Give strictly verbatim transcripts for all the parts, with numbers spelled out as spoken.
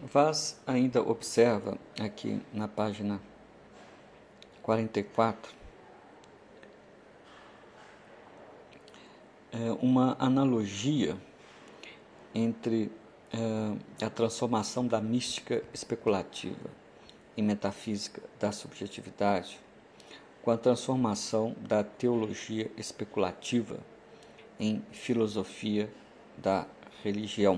Vaz ainda observa aqui na página quarenta e quatro é, uma analogia entre é, a transformação da mística especulativa em metafísica da subjetividade com a transformação da teologia especulativa em filosofia da religião.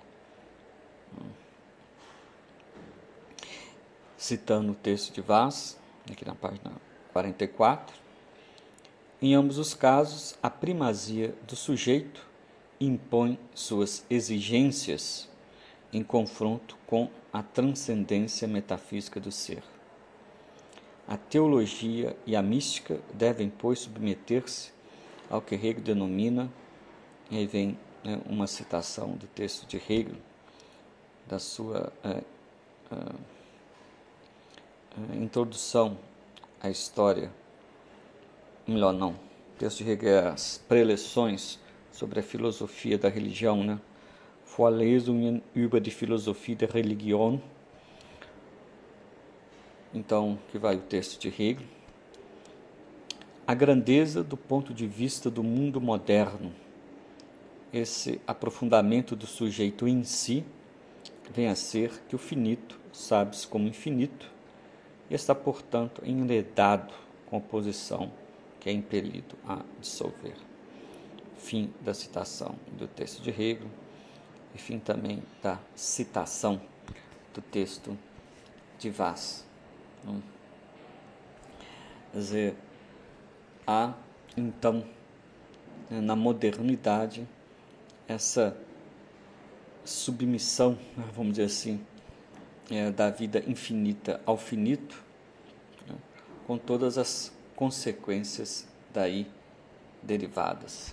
Citando o texto de Vaz, aqui na página quarenta e quatro, em ambos os casos, a primazia do sujeito impõe suas exigências em confronto com a transcendência metafísica do ser. A teologia e a mística devem, pois, submeter-se ao que Hegel denomina, e aí vem né, uma citação do texto de Hegel, da sua é, é, introdução à história, melhor não, o texto de Hegel é as preleções sobre a filosofia da religião, né? Vorlesungen über die Philosophie der Religion. Então, que vai o texto de Hegel. A grandeza do ponto de vista do mundo moderno, esse aprofundamento do sujeito em si, vem a ser que o finito sabe-se como infinito e está, portanto, enredado com a posição que é impelido a dissolver. Fim da citação do texto de Hegel e fim também da citação do texto de Vaz. Quer dizer, há, então, na modernidade, essa submissão, vamos dizer assim, é, da vida infinita ao finito, né, com todas as consequências daí derivadas.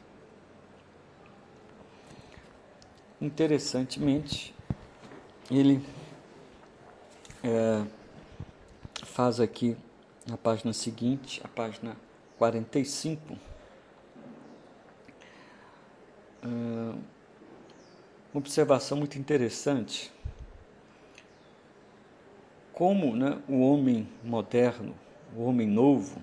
Interessantemente, ele é, faz aqui na página seguinte, a página quarenta e cinco, uma observação muito interessante, como né, o homem moderno, o homem novo,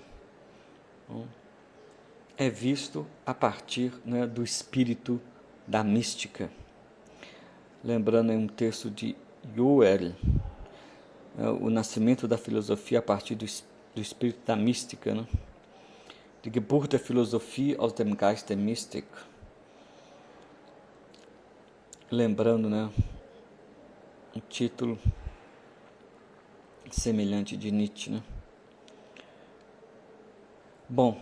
é visto a partir né, do espírito da mística. Lembrando em um texto de Joel, o nascimento da filosofia a partir do, do espírito da mística, né? Die Geburt der Philosophie aus dem Geist der Mystik. Lembrando, né, um título semelhante de Nietzsche, né? Bom,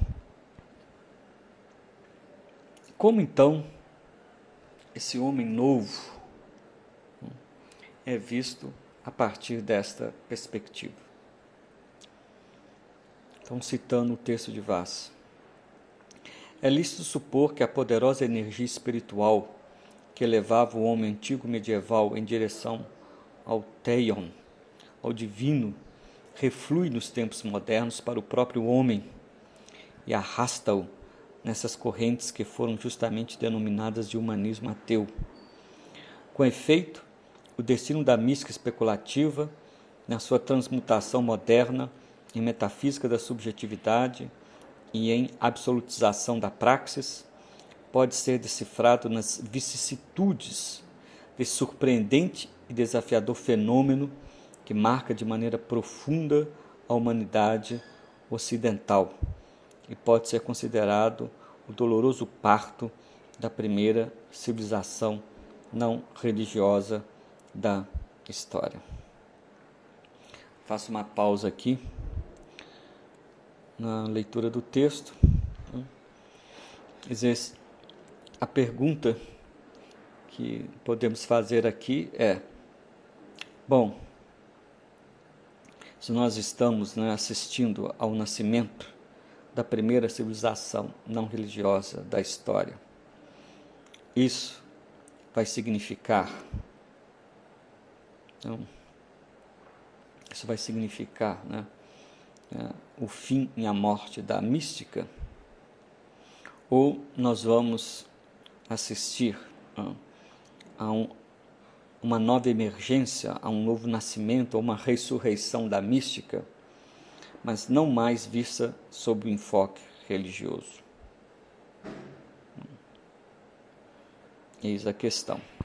como então esse homem novo é visto a partir desta perspectiva? Então, citando o texto de Vaz. É lícito supor que a poderosa energia espiritual que levava o homem antigo medieval em direção ao Teion, ao divino, reflui nos tempos modernos para o próprio homem e arrasta-o nessas correntes que foram justamente denominadas de humanismo ateu. Com efeito, o destino da mística especulativa, na sua transmutação moderna em metafísica da subjetividade e em absolutização da praxis, pode ser decifrado nas vicissitudes desse surpreendente e desafiador fenômeno que marca de maneira profunda a humanidade ocidental e pode ser considerado o doloroso parto da primeira civilização não religiosa da história. Faço uma pausa aqui na leitura do texto. A pergunta que podemos fazer aqui é: bom, se nós estamos né, assistindo ao nascimento da primeira civilização não religiosa da história, isso vai significar, então, isso vai significar né, é, o fim e a morte da mística? Ou nós vamos assistir a um uma nova emergência, a um novo nascimento, a uma ressurreição da mística, mas não mais vista sob o enfoque religioso. Eis a questão.